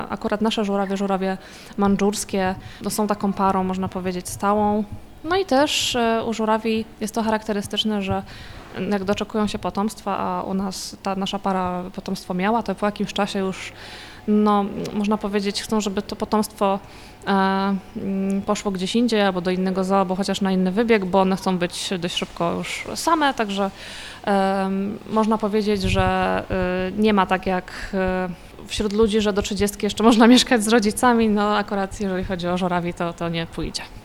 Akurat nasze żurawie mandżurskie, są taką parą, można powiedzieć, stałą. No i też u żurawi jest to charakterystyczne, że jak doczekują się potomstwa, a u nas ta nasza para potomstwo miała, to po jakimś czasie już, można powiedzieć, chcą, żeby to potomstwo poszło gdzieś indziej albo do innego zoo, albo chociaż na inny wybieg, bo one chcą być dość szybko już same, także można powiedzieć, że nie ma tak jak wśród ludzi, że do 30 jeszcze można mieszkać z rodzicami, akurat jeżeli chodzi o żurawi, to nie pójdzie.